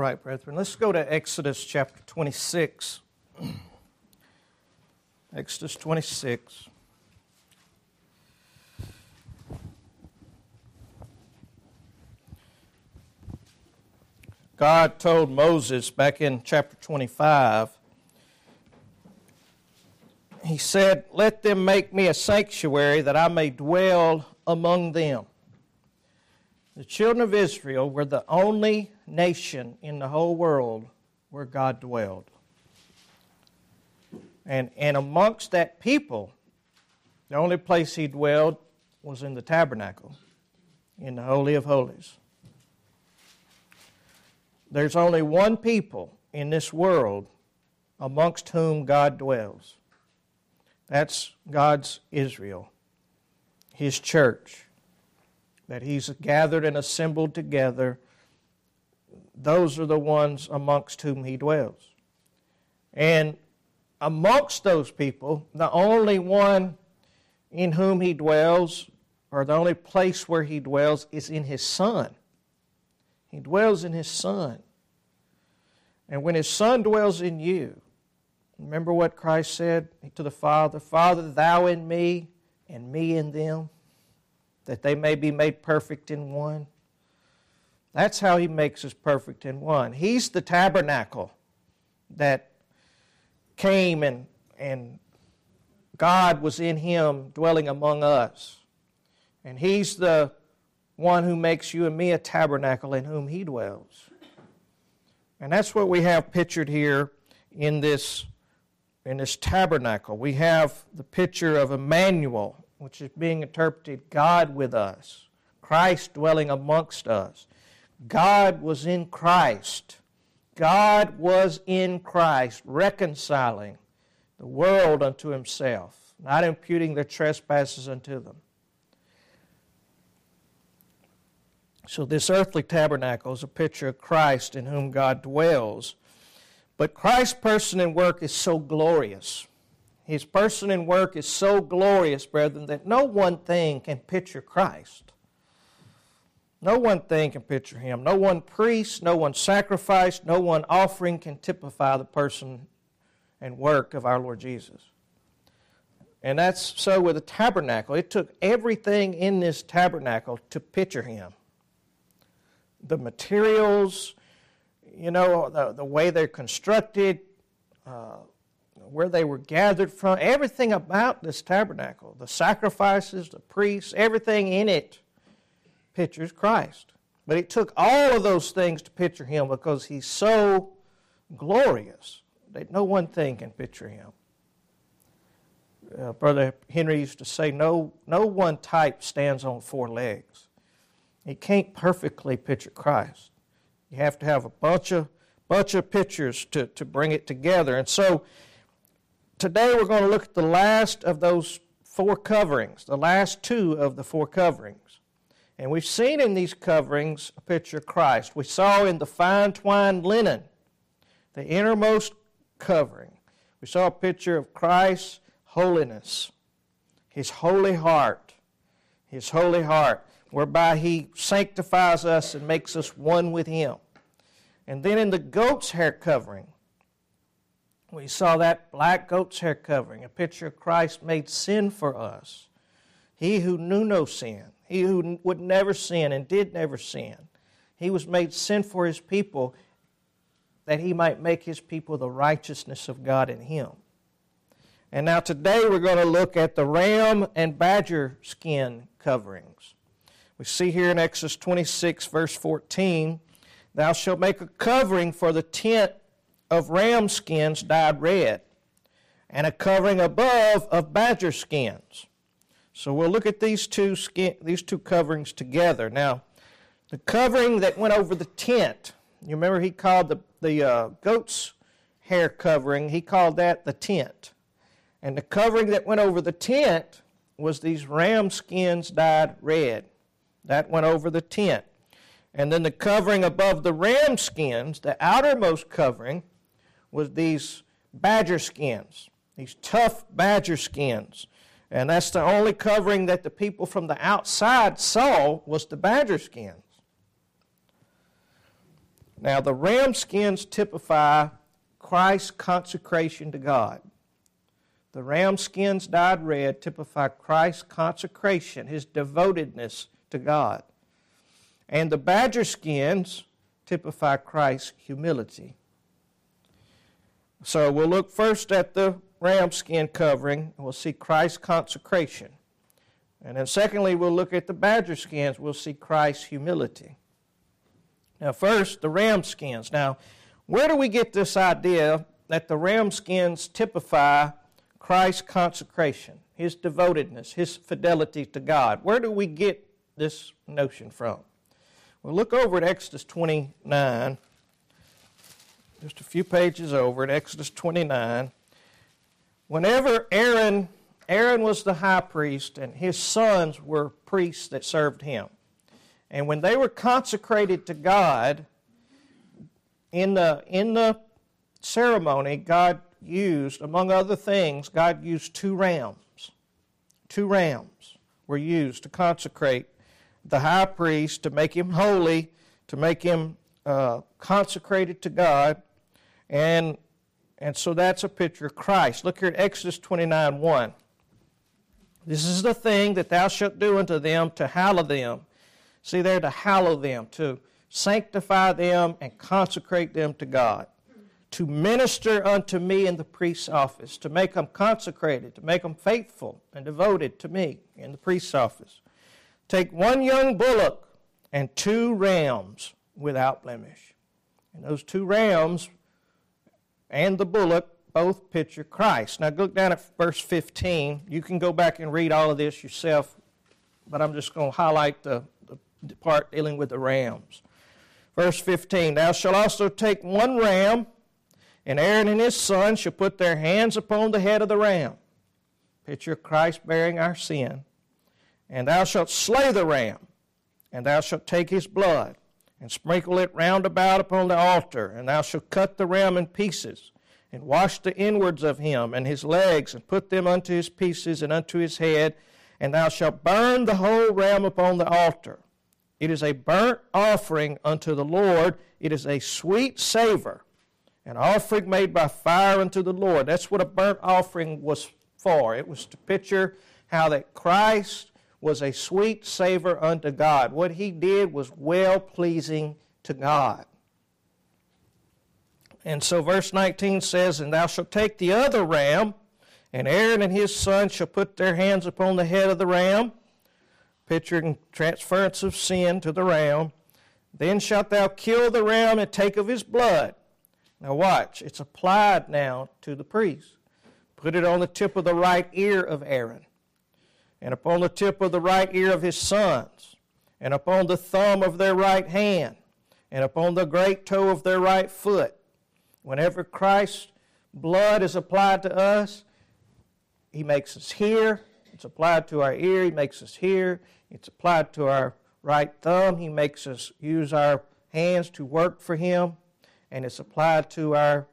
right, brethren, let's go to Exodus chapter 26. Exodus 26. God told Moses back in chapter 25, He said, "Let them make me a sanctuary that I may dwell among them." The children of Israel were the only nation in the whole world where God dwelled. And amongst that people, the only place He dwelled was in the tabernacle, in the Holy of Holies. There's only one people in this world amongst whom God dwells. That's God's Israel, His church, that He's gathered and assembled together. Those are the ones amongst whom He dwells. And amongst those people, the only one in whom He dwells, or the only place where He dwells, is in His Son. He dwells in His Son. And when His Son dwells in you, remember what Christ said to the Father, "Father, Thou in me, and me in them, that they may be made perfect in one." That's how He makes us perfect in one. He's the tabernacle that came and God was in Him dwelling among us. And He's the one who makes you and me a tabernacle in whom He dwells. And that's what we have pictured here in this tabernacle. We have the picture of Emmanuel, which is being interpreted God with us, Christ dwelling amongst us. God was in Christ. God was in Christ, reconciling the world unto Himself, not imputing their trespasses unto them. So this earthly tabernacle is a picture of Christ in whom God dwells. But Christ's person and work is so glorious. His person and work is so glorious, brethren, that no one thing can picture Christ. No one thing can picture Him. No one priest, no one sacrifice, no one offering can typify the person and work of our Lord Jesus. And that's so with the tabernacle. It took everything in this tabernacle to picture Him. The materials, the way they're constructed, where they were gathered from, everything about this tabernacle, the sacrifices, the priests, everything in it pictures Christ. But it took all of those things to picture Him because He's so glorious that no one thing can picture Him. Brother Henry used to say, no one type stands on four legs. It can't perfectly picture Christ. You have to have a bunch of pictures to bring it together. And so today we're going to look at the last of those four coverings, the last two of the four coverings. And we've seen in these coverings a picture of Christ. We saw in the fine twined linen, the innermost covering, we saw a picture of Christ's holiness, His holy heart, whereby He sanctifies us and makes us one with Him. And then in the goat's hair covering, we saw that black goat's hair covering, a picture of Christ made sin for us. He who knew no sin, He who would never sin and did never sin. He was made sin for His people that He might make His people the righteousness of God in Him. And now today we're going to look at the ram and badger skin coverings. We see here in Exodus 26, verse 14, "Thou shalt make a covering for the tent of ram skins dyed red, and a covering above of badger skins." So we'll look at these two coverings together. Now, the covering that went over the tent, you remember He called the goat's hair covering, He called that the tent. And the covering that went over the tent was these ram skins dyed red. That went over the tent. And then the covering above the ram skins, the outermost covering, was these badger skins, these tough badger skins. And that's the only covering that the people from the outside saw was the badger skins. Now, the ram skins typify Christ's consecration to God. The ram skins dyed red typify Christ's consecration, his devotedness to God. And the badger skins typify Christ's humility. So we'll look first at the ram skin covering, and we'll see Christ's consecration. And then secondly, we'll look at the badger skins, we'll see Christ's humility. Now first, the ram skins. Now, where do we get this idea that the ram skins typify Christ's consecration, his devotedness, his fidelity to God? Where do we get this notion from? Well, look over at Exodus 29, just a few pages over at Exodus 29. Whenever Aaron was the high priest and his sons were priests that served him. And when they were consecrated to God, in the ceremony, God used, among other things, God used two rams. Two rams were used to consecrate the high priest, to make him holy, to make him consecrated to God. And so that's a picture of Christ. Look here at Exodus 29:1. This is the thing that thou shalt do unto them to hallow them. See there, to hallow them, to sanctify them and consecrate them to God. To minister unto me in the priest's office, to make them consecrated, to make them faithful and devoted to me in the priest's office. Take one young bullock and 2 rams without blemish. And those 2 rams and the bullock both picture Christ. Now look down at verse 15. You can go back and read all of this yourself, but I'm just going to highlight the part dealing with the rams. Verse 15, thou shalt also take 1 ram, and Aaron and his sons shall put their hands upon the head of the ram. Picture Christ bearing our sin. And thou shalt slay the ram, and thou shalt take his blood, and sprinkle it round about upon the altar, and thou shalt cut the ram in pieces, and wash the inwards of him and his legs, and put them unto his pieces and unto his head, and thou shalt burn the whole ram upon the altar. It is a burnt offering unto the Lord. It is a sweet savor, an offering made by fire unto the Lord. That's what a burnt offering was for. It was to picture how that Christ was a sweet savor unto God. What he did was well-pleasing to God. And so verse 19 says, and thou shalt take the other ram, and Aaron and his sons shall put their hands upon the head of the ram, picturing transference of sin to the ram. Then shalt thou kill the ram and take of his blood. Now watch, it's applied now to the priest. Put it on the tip of the right ear of Aaron, and upon the tip of the right ear of his sons, and upon the thumb of their right hand, and upon the great toe of their right foot. Whenever Christ's blood is applied to us, he makes us hear. It's applied to our ear. He makes us hear. It's applied to our right thumb. He makes us use our hands to work for him. And it's applied to our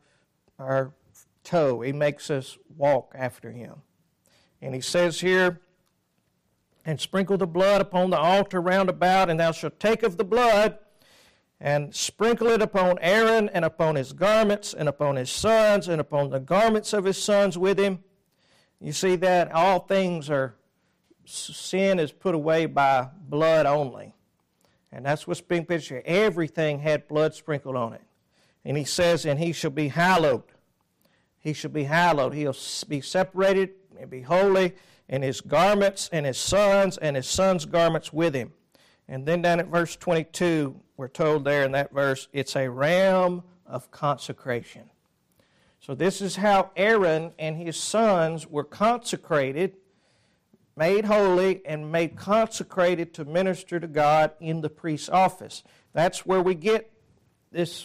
toe. He makes us walk after him. And he says here, and sprinkle the blood upon the altar round about, and thou shalt take of the blood, and sprinkle it upon Aaron, and upon his garments, and upon his sons, and upon the garments of his sons with him. You see that all things are, sin is put away by blood only. And that's what's being pictured. Everything had blood sprinkled on it. And he says, and he shall be hallowed. He shall be hallowed. He'll be separated and be holy, and his garments and his sons' garments with him. And then down at verse 22, we're told there in that verse, it's a ram of consecration. So this is how Aaron and his sons were consecrated, made holy, and made consecrated to minister to God in the priest's office. That's where we get this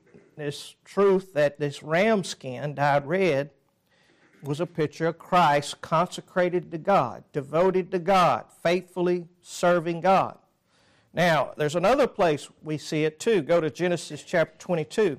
truth that this ram skin dyed red was a picture of Christ consecrated to God, devoted to God, faithfully serving God. Now, there's another place we see it too. Go to Genesis chapter 22.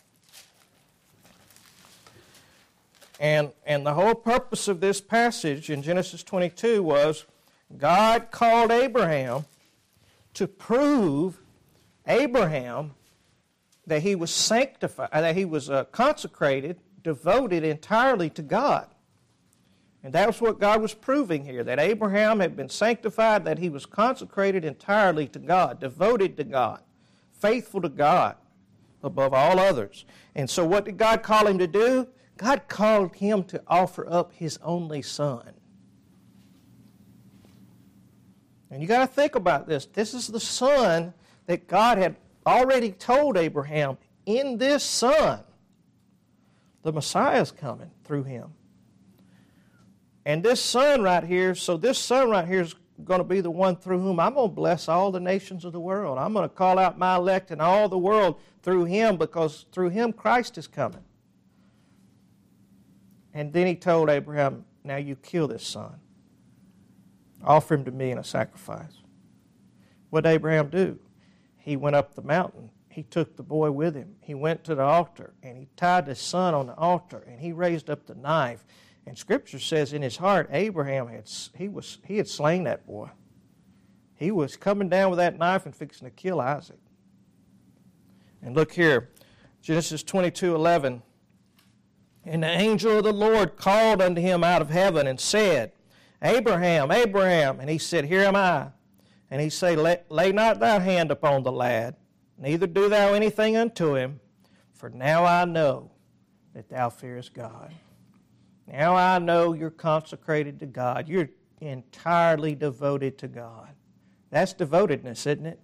And the whole purpose of this passage in Genesis 22 was God called Abraham to prove Abraham that he was sanctified, that he was consecrated, devoted entirely to God. And that was what God was proving here, that Abraham had been sanctified, that he was consecrated entirely to God, devoted to God, faithful to God above all others. And so what did God call him to do? God called him to offer up his only son. And you got to think about this. This is the son that God had already told Abraham, in this son, the Messiah is coming through him. And this son right here, so this son right here is going to be the one through whom I'm going to bless all the nations of the world. I'm going to call out my elect in all the world through him, because through him Christ is coming. And then he told Abraham, now you kill this son. Offer him to me in a sacrifice. What did Abraham do? He went up the mountain. He took the boy with him. He went to the altar, and he tied his son on the altar, and he raised up the knife. And Scripture says in his heart, Abraham had slain that boy. He was coming down with that knife and fixing to kill Isaac. And look here, Genesis 22:11. And the angel of the Lord called unto him out of heaven and said, Abraham, Abraham. And he said, Here am I. And he said, Lay not thy hand upon the lad, neither do thou anything unto him, for now I know that thou fearest God. Now I know you're consecrated to God. You're entirely devoted to God. That's devotedness, isn't it?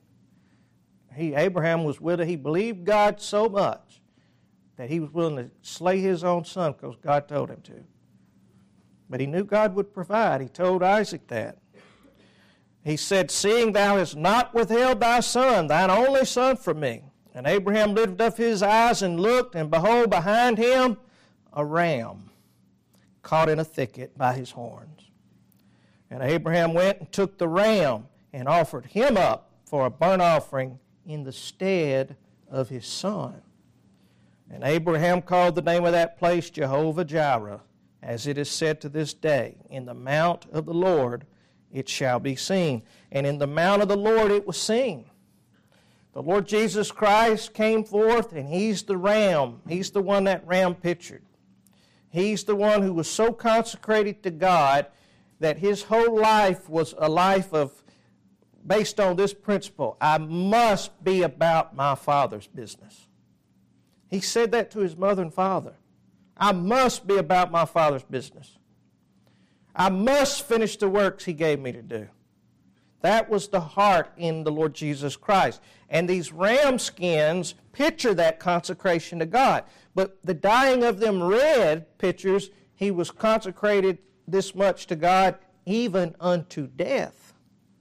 Abraham was with it. He believed God so much that he was willing to slay his own son because God told him to. But he knew God would provide. He told Isaac that. He said, Seeing thou hast not withheld thy son, thine only son, from me. And Abraham lifted up his eyes and looked, and behold, behind him a ram caught in a thicket by his horns. And Abraham went and took the ram and offered him up for a burnt offering in the stead of his son. And Abraham called the name of that place Jehovah-Jireh, as it is said to this day, In the mount of the Lord it shall be seen. And in the mount of the Lord it was seen. The Lord Jesus Christ came forth, and he's the ram. He's the one that ram pictured. He's the one who was so consecrated to God that his whole life was a life based on this principle. I must be about my Father's business. He said that to his mother and father. I must be about my Father's business. I must finish the works he gave me to do. That was the heart in the Lord Jesus Christ. And these ram skins picture that consecration to God. But the dyeing of them red pictures he was consecrated this much to God, even unto death.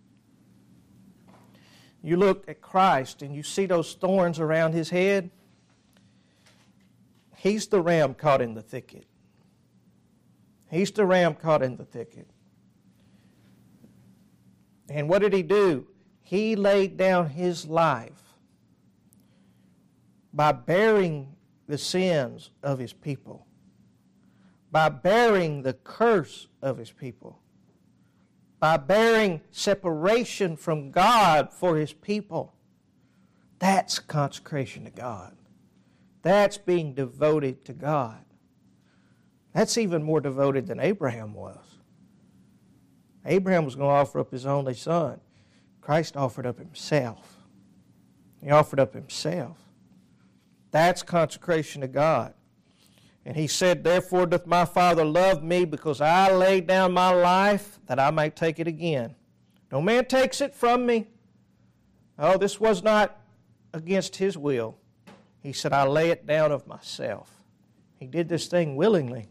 You look at Christ and you see those thorns around his head. He's the ram caught in the thicket. He's the ram caught in the thicket. And what did he do? He laid down his life by bearing the sins of his people, by bearing the curse of his people, by bearing separation from God for his people. That's consecration to God. That's being devoted to God. That's even more devoted than Abraham was. Abraham was going to offer up his only son. Christ offered up himself. He offered up himself. That's consecration to God. And he said, Therefore doth my Father love me, because I laid down my life that I might take it again. No man takes it from me. Oh, this was not against his will. He said, I lay it down of myself. He did this thing willingly.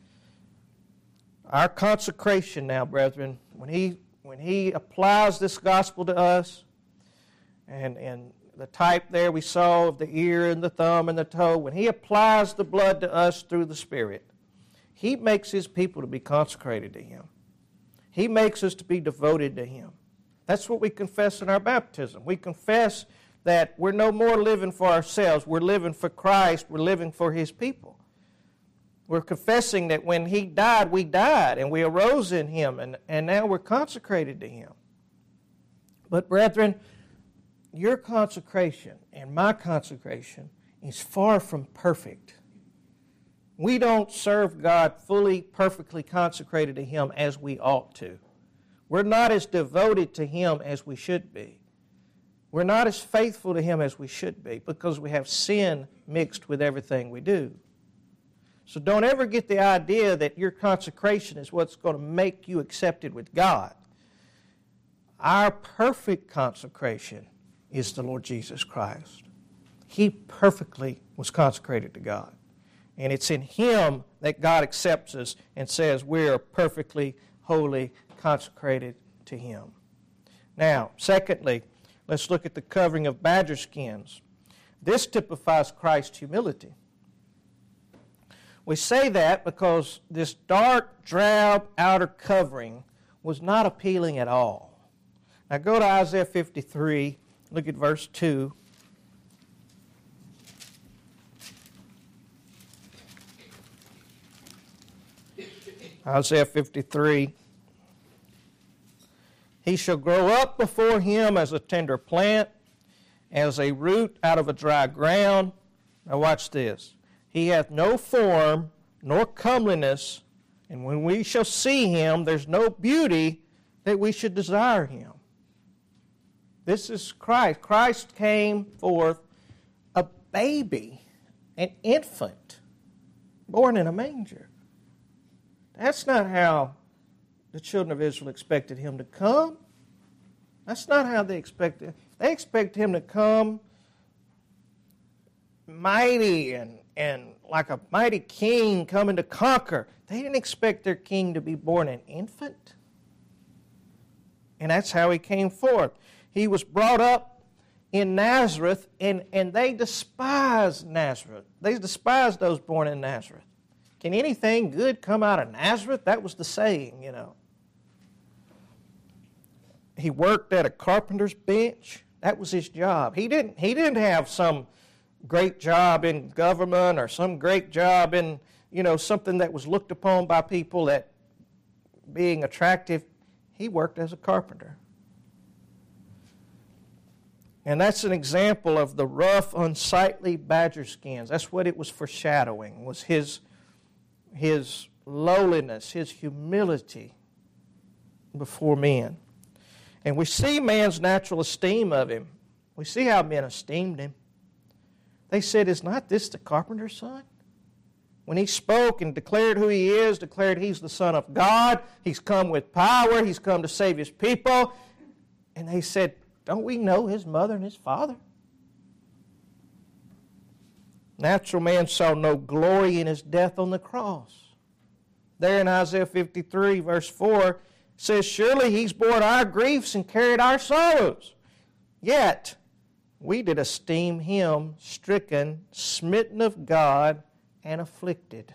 Our consecration now, brethren, when he applies this gospel to us, and the type there we saw of the ear and the thumb and the toe, when he applies the blood to us through the Spirit, he makes his people to be consecrated to him. He makes us to be devoted to him. That's what we confess in our baptism. We confess that we're no more living for ourselves. We're living for Christ. We're living for his people. We're confessing that when he died, we died, and we arose in him, and now we're consecrated to him. But brethren, your consecration and my consecration is far from perfect. We don't serve God fully, perfectly consecrated to Him as we ought to. We're not as devoted to Him as we should be. We're not as faithful to Him as we should be because we have sin mixed with everything we do. So don't ever get the idea that your consecration is what's going to make you accepted with God. Our perfect consecration is the Lord Jesus Christ. He perfectly was consecrated to God. And it's in Him that God accepts us and says we are perfectly, holy, consecrated to Him. Now, secondly, let's look at the covering of badger skins. This typifies Christ's humility. We say that because this dark, drab outer covering was not appealing at all. Now go to Isaiah 53, look at verse 2. Isaiah 53. He shall grow up before him as a tender plant, as a root out of a dry ground. Now watch this. He hath no form nor comeliness, and when we shall see him, there's no beauty that we should desire him. This is Christ. Christ came forth a baby, an infant, born in a manger. That's not how the children of Israel expected him to come. That's not how they expected. They expect him to come mighty and like a mighty king coming to conquer. They didn't expect their king to be born an infant. And that's how he came forth. He was brought up in Nazareth, and they despised Nazareth. They despised those born in Nazareth. Can anything good come out of Nazareth? That was the saying, you know. He worked at a carpenter's bench. That was his job. He didn't have some great job in government or some great job in, you know, something that was looked upon by people that being attractive. He worked as a carpenter. And that's an example of the rough, unsightly badger skins. That's what it was foreshadowing, was his lowliness, his humility before men. And we see man's natural esteem of him. We see how men esteemed him. They said, is not this the carpenter's son? When he spoke and declared who he is, declared he's the Son of God, he's come with power, he's come to save his people. And they said, don't we know his mother and his father? Natural man saw no glory in his death on the cross. There in Isaiah 53, verse 4, it says, surely he's borne our griefs and carried our sorrows. Yet we did esteem him stricken, smitten of God, and afflicted.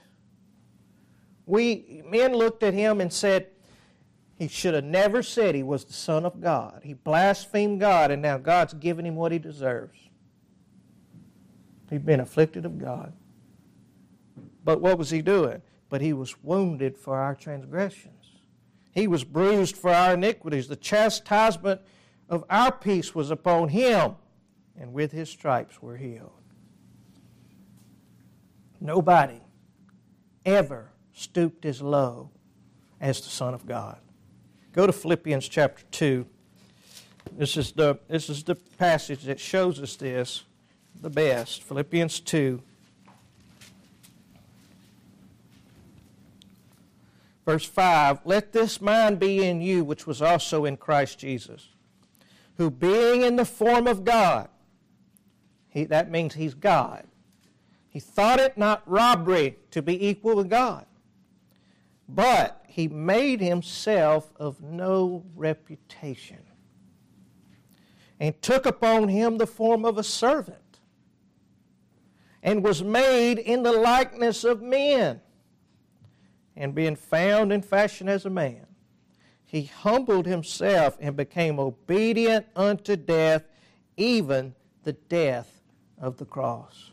Men looked at him and said, he should have never said he was the Son of God. He blasphemed God, and now God's given him what he deserves. He'd been afflicted of God. But what was he doing? But he was wounded for our transgressions. He was bruised for our iniquities. The chastisement of our peace was upon him, and with his stripes we're healed. Nobody ever stooped as low as the Son of God. Go to Philippians chapter 2. This is the passage that shows us this the best. Philippians 2. Verse 5, let this mind be in you, which was also in Christ Jesus, who being in the form of God, that means he's God, he thought it not robbery to be equal with God, but he made himself of no reputation, and took upon him the form of a servant, and was made in the likeness of men. And being found in fashion as a man, he humbled himself and became obedient unto death, even the death of the cross.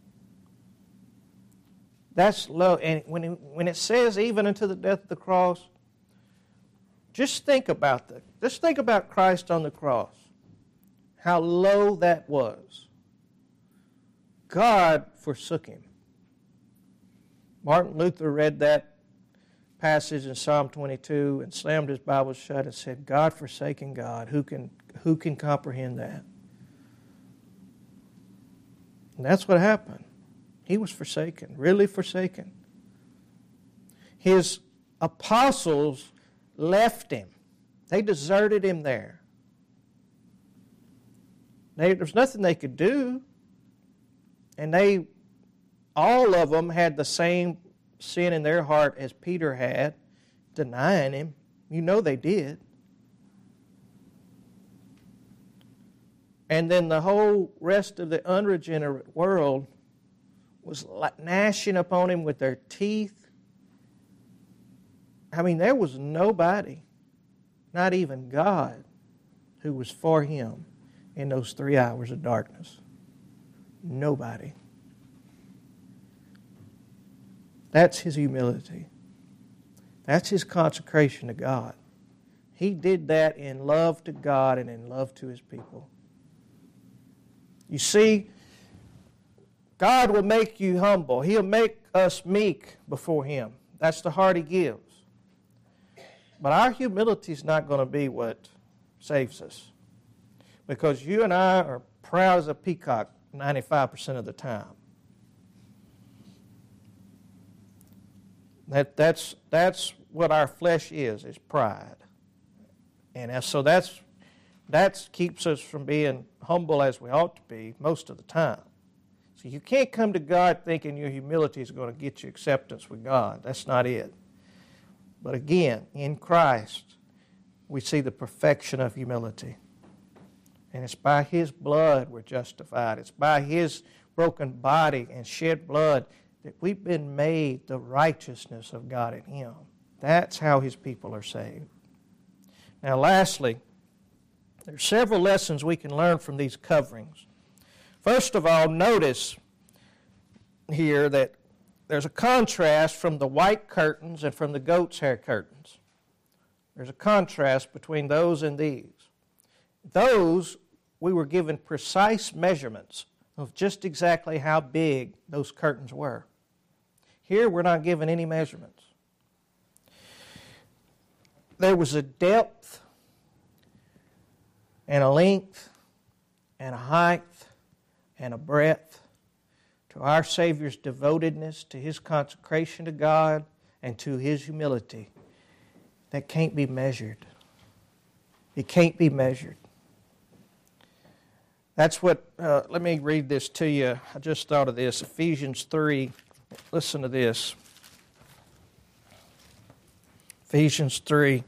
That's low. And when it says even unto the death of the cross, just think about that. Just think about Christ on the cross. How low that was. God forsook him. Martin Luther read that passage in Psalm 22 and slammed his Bible shut and said, God forsaking God, who can comprehend that? And that's what happened. He was forsaken, really forsaken. His apostles left him. They deserted him there. There's nothing they could do. And all of them had the same sin in their heart as Peter had, denying him. You know they did. And then the whole rest of the unregenerate world was gnashing upon him with their teeth. I mean, there was nobody, not even God, who was for him in those 3 hours of darkness. Nobody. That's his humility. That's his consecration to God. He did that in love to God and in love to his people. You see, God will make you humble. He'll make us meek before him. That's the heart he gives. But our humility is not going to be what saves us. Because you and I are proud as a peacock 95% of the time. That's what our flesh is pride. And so that keeps us from being humble as we ought to be most of the time. So you can't come to God thinking your humility is going to get you acceptance with God. That's not it. But again, in Christ, we see the perfection of humility. And it's by his blood we're justified. It's by his broken body and shed blood that we've been made the righteousness of God in him. That's how his people are saved. Now lastly, there are several lessons we can learn from these coverings. First of all, notice here that there's a contrast from the white curtains and from the goat's hair curtains. There's a contrast between those and these. Those, we were given precise measurements of just exactly how big those curtains were. Here, we're not given any measurements. There was a depth and a length and a height and a breadth to our Savior's devotedness, to his consecration to God, and to his humility that can't be measured. It can't be measured. That's what, let me read this to you. I just thought of this. Ephesians 3. Listen to this. Ephesians 3.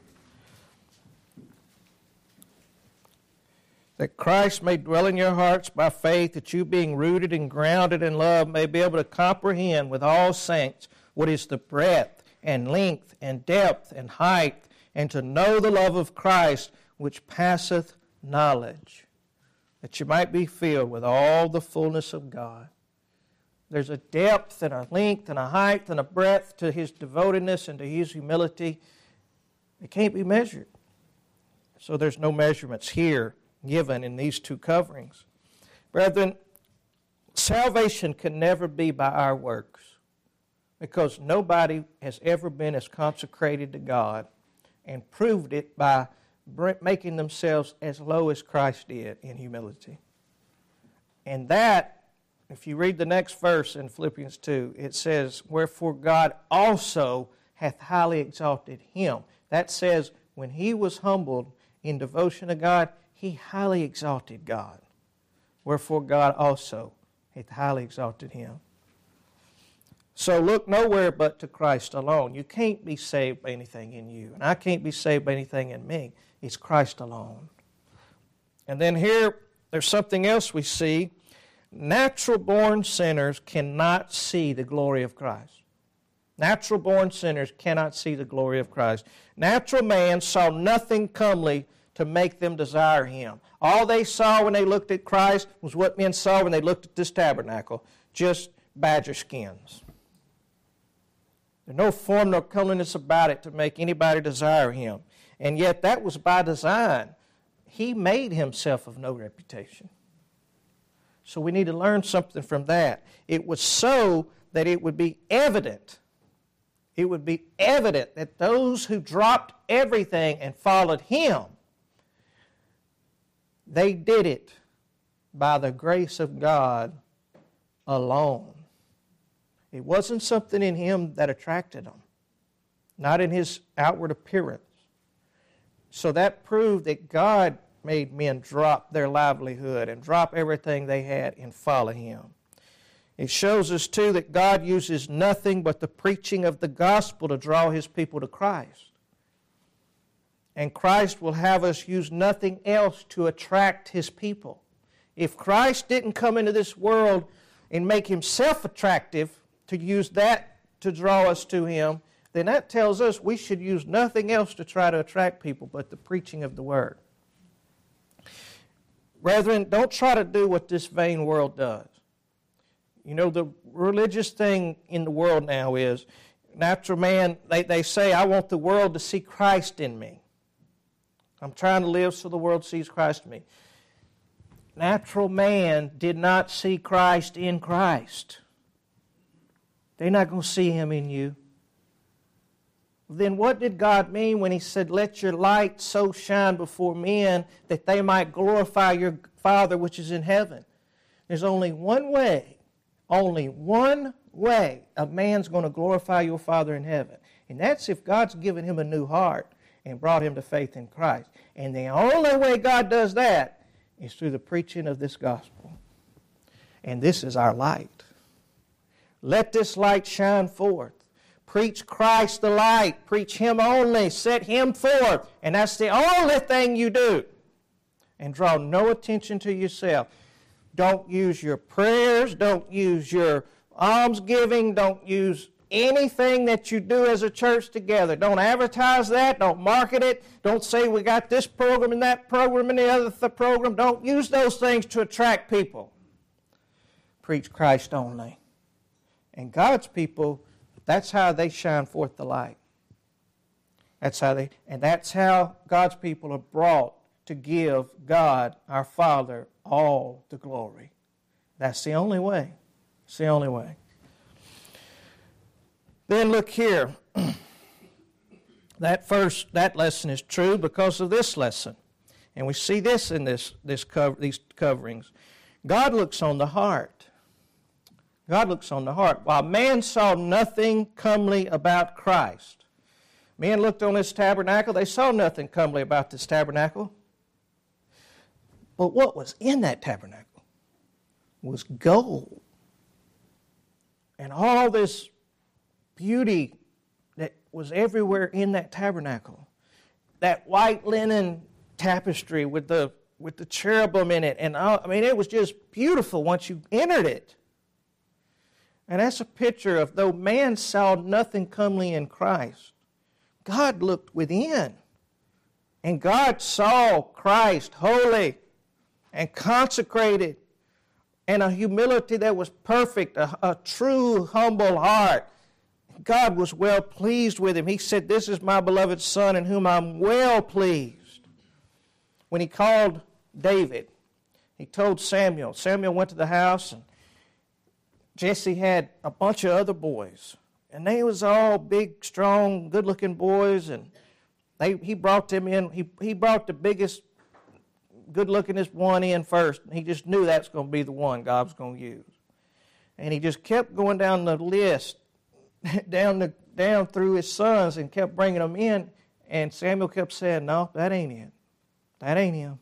That Christ may dwell in your hearts by faith, that you being rooted and grounded in love may be able to comprehend with all saints what is the breadth and length and depth and height, and to know the love of Christ which passeth knowledge, that you might be filled with all the fullness of God. There's a depth and a length and a height and a breadth to his devotedness and to his humility. It can't be measured. So there's no measurements here given in these two coverings. Brethren, salvation can never be by our works, because nobody has ever been as consecrated to God and proved it by making themselves as low as Christ did in humility. And that, if you read the next verse in Philippians 2, it says, wherefore God also hath highly exalted him. That says, when he was humbled in devotion to God, he highly exalted God. Wherefore God also hath highly exalted him. So look nowhere but to Christ alone. You can't be saved by anything in you, and I can't be saved by anything in me. It's Christ alone. And then here, there's something else we see. Natural-born sinners cannot see the glory of Christ. Natural-born sinners cannot see the glory of Christ. Natural man saw nothing comely to make them desire him. All they saw when they looked at Christ was what men saw when they looked at this tabernacle, just badger skins. There's no form nor comeliness about it to make anybody desire him. And yet that was by design. He made himself of no reputation. So we need to learn something from that. It was so that it would be evident. It would be evident that those who dropped everything and followed Him, they did it by the grace of God alone. It wasn't something in Him that attracted them, not in His outward appearance. So that proved that God made men drop their livelihood and drop everything they had and follow Him. It shows us, too, that God uses nothing but the preaching of the gospel to draw His people to Christ. And Christ will have us use nothing else to attract His people. If Christ didn't come into this world and make Himself attractive, to use that to draw us to Him, then that tells us we should use nothing else to try to attract people but the preaching of the Word. Brethren, don't try to do what this vain world does. You know, the religious thing in the world now is, natural man, they say, I want the world to see Christ in me. I'm trying to live so the world sees Christ in me. Natural man did not see Christ in Christ. They're not going to see Him in you. Then what did God mean when He said, let your light so shine before men that they might glorify your Father which is in heaven? There's only one way a man's going to glorify your Father in heaven. And that's if God's given him a new heart and brought him to faith in Christ. And the only way God does that is through the preaching of this gospel. And this is our light. Let this light shine forth. Preach Christ the light. Preach Him only. Set Him forth. And that's the only thing you do. And draw no attention to yourself. Don't use your prayers. Don't use your almsgiving. Don't use anything that you do as a church together. Don't advertise that. Don't market it. Don't say we got this program and that program and the other program. Don't use those things to attract people. Preach Christ only. And God's people, that's how they shine forth the light. That's how God's people are brought to give God, our Father, all the glory. That's the only way. It's the only way. Then look here. That lesson is true because of this lesson. And we see this in these coverings. God looks on the heart. God looks on the heart. While man saw nothing comely about Christ, men looked on this tabernacle, they saw nothing comely about this tabernacle. But what was in that tabernacle was gold. And all this beauty that was everywhere in that tabernacle. That white linen tapestry with the cherubim in it. And it was just beautiful once you entered it. And that's a picture of, though man saw nothing comely in Christ, God looked within. And God saw Christ holy and consecrated and a humility that was perfect, a true, humble heart. God was well pleased with him. He said, this is my beloved Son in whom I'm well pleased. When He called David, He told Samuel. Samuel went to the house, and Jesse had a bunch of other boys. And they was all big, strong, good-looking boys. And he brought them in. He brought the biggest, good-lookingest one in first. He just knew that's going to be the one God was going to use. And He just kept going down the list, down through his sons, and kept bringing them in. And Samuel kept saying, no, that ain't it. That ain't him.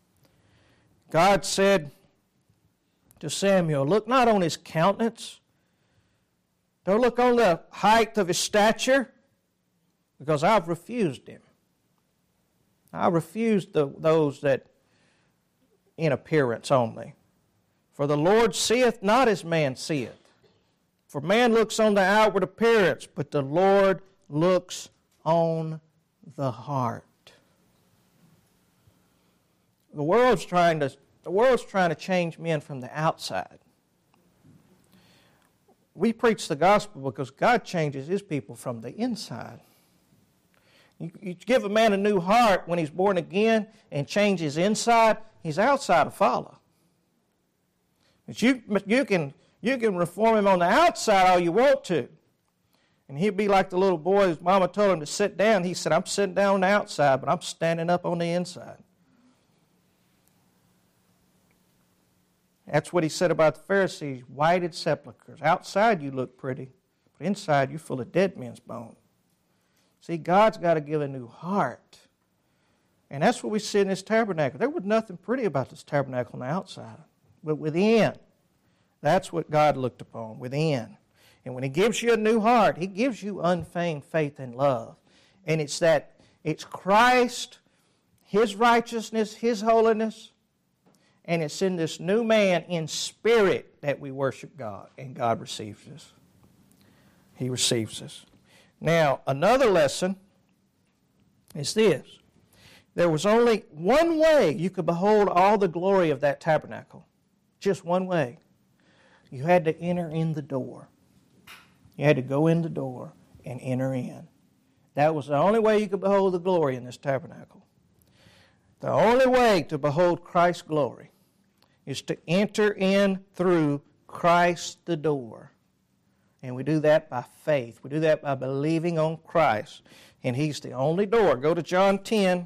God said to Samuel, look not on his countenance. Don't look on the height of his stature, because I've refused him. I refused those that in appearance only. For the Lord seeth not as man seeth. For man looks on the outward appearance, but the Lord looks on the heart. The world's trying to change men from the outside. We preach the gospel because God changes His people from the inside. You give a man a new heart when he's born again and change his inside, his outside will follow. But you can reform him on the outside all you want to. And he'd be like the little boy whose mama told him to sit down. He said, I'm sitting down on the outside, but I'm standing up on the inside. That's what he said about the Pharisees, whited sepulchres. Outside you look pretty, but inside you're full of dead men's bones. See, God's got to give a new heart. And that's what we see in this tabernacle. There was nothing pretty about this tabernacle on the outside. But within, that's what God looked upon, within. And when He gives you a new heart, He gives you unfeigned faith and love. And it's Christ, His righteousness, His holiness, and it's in this new man in spirit that we worship God, and God receives us. He receives us. Now, another lesson is this. There was only one way you could behold all the glory of that tabernacle. Just one way. You had to enter in the door. You had to go in the door and enter in. That was the only way you could behold the glory in this tabernacle. The only way to behold Christ's glory is to enter in through Christ the door. And we do that by faith. We do that by believing on Christ. And He's the only door. Go to John 10.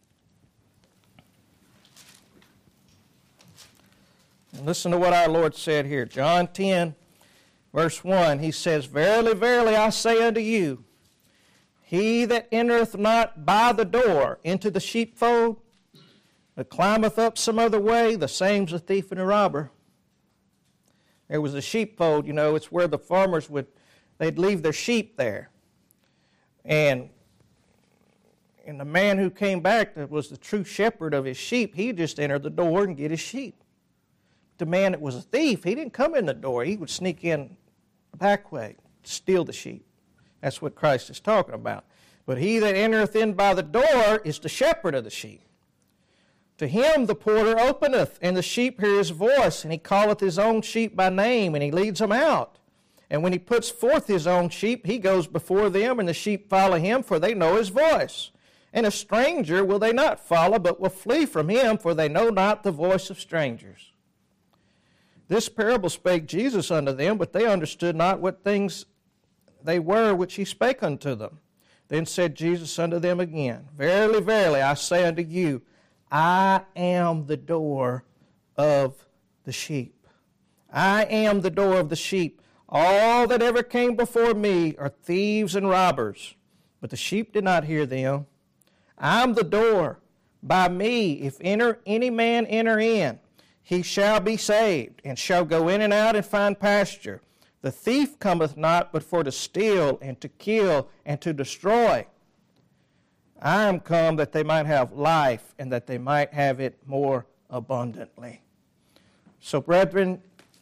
And listen to what our Lord said here. John 10, verse 1. He says, Verily, verily, I say unto you, he that entereth not by the door into the sheepfold, but climbeth up some other way, the same's a thief and a robber. There was a sheepfold, it's where the farmers they'd leave their sheep there. And the man who came back that was the true shepherd of his sheep, he just entered the door and get his sheep. The man that was a thief, he didn't come in the door. He would sneak in the back way, steal the sheep. That's what Christ is talking about. But he that entereth in by the door is the shepherd of the sheep. To him the porter openeth, and the sheep hear his voice, and he calleth his own sheep by name, and he leads them out. And when he puts forth his own sheep, he goes before them, and the sheep follow him, for they know his voice. And a stranger will they not follow, but will flee from him, for they know not the voice of strangers. This parable spake Jesus unto them, but they understood not what things they were which he spake unto them. Then said Jesus unto them again, Verily, verily, I say unto you, I am the door of the sheep. I am the door of the sheep. All that ever came before me are thieves and robbers, but the sheep did not hear them. I am the door. By me, if any man enter in, he shall be saved, and shall go in and out and find pasture. The thief cometh not but for to steal, and to kill, and to destroy. I am come that they might have life, and that they might have it more abundantly. So, brethren,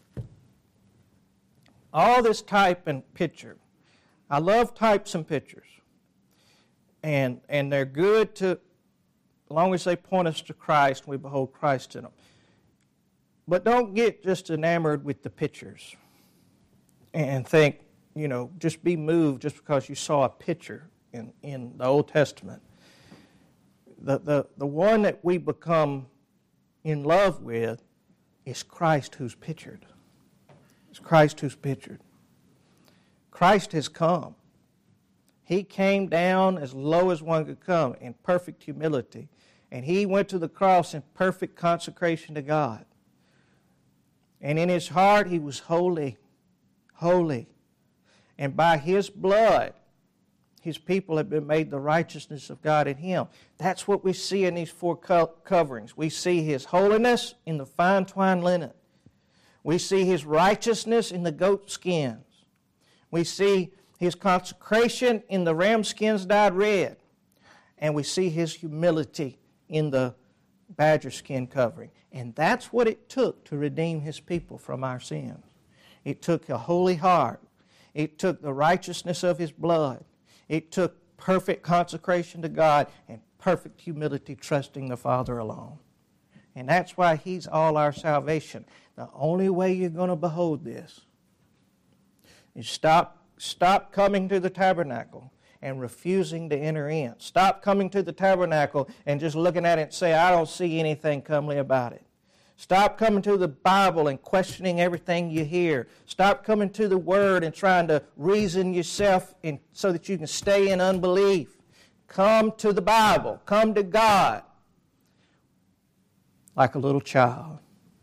all this type and picture, I love types and pictures. And they're good as long as they point us to Christ, and we behold Christ in them. But don't get just enamored with the pictures and think, just be moved just because you saw a picture in the Old Testament. The one that we become in love with is Christ who's pictured. It's Christ who's pictured. Christ has come. He came down as low as one could come in perfect humility. And He went to the cross in perfect consecration to God. And in His heart He was holy, holy. And by His blood, His people have been made the righteousness of God in Him. That's what we see in these four coverings. We see His holiness in the fine twined linen. We see His righteousness in the goat skins. We see His consecration in the ram skins dyed red. And we see His humility in the badger skin covering. And that's what it took to redeem His people from our sins. It took a holy heart. It took the righteousness of His blood. It took perfect consecration to God and perfect humility, trusting the Father alone. And that's why He's all our salvation. The only way you're going to behold this is stop coming to the tabernacle and refusing to enter in. Stop coming to the tabernacle and just looking at it and say, I don't see anything comely about it. Stop coming to the Bible and questioning everything you hear. Stop coming to the Word and trying to reason yourself so that you can stay in unbelief. Come to the Bible. Come to God like a little child.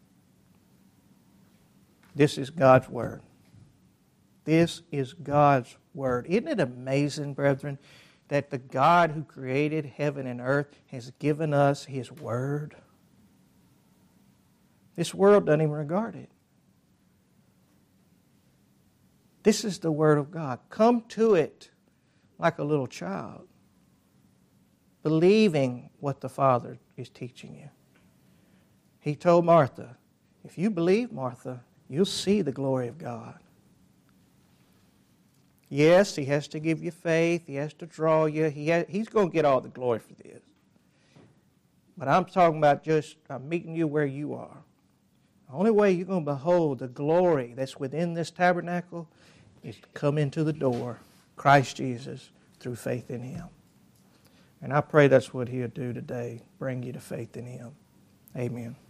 This is God's Word. This is God's Word. Isn't it amazing, brethren, that the God who created heaven and earth has given us His Word? This world doesn't even regard it. This is the Word of God. Come to it like a little child, believing what the Father is teaching you. He told Martha, if you believe, Martha, you'll see the glory of God. Yes, He has to give you faith. He has to draw you. He's going to get all the glory for this. But I'm talking about I'm meeting you where you are. The only way you're going to behold the glory that's within this tabernacle is to come into the door, Christ Jesus, through faith in Him. And I pray that's what He'll do today, bring you to faith in Him. Amen.